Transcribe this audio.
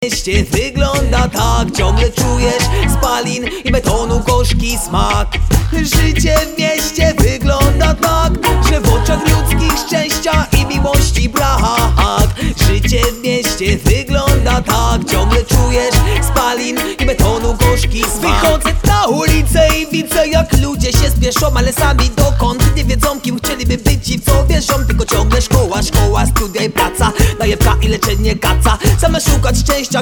mieście wygląda tak, ciągle czujesz spalin i betonu gorzki smak. Życie w mieście wygląda tak, że w oczach ludzkich szczęścia i miłości brak. Życie w mieście wygląda tak, ciągle czujesz spalin i betonu gorzki smak. Wychodzę na ulicę i widzę, jak ludzie się spieszą, ale sami dokąd nie wiedzą, kim chcieliby być i w co wierzą. Tylko ciągle szkoła, studia i praca, najebka i leczenie kaca. Same szukać szczęścia,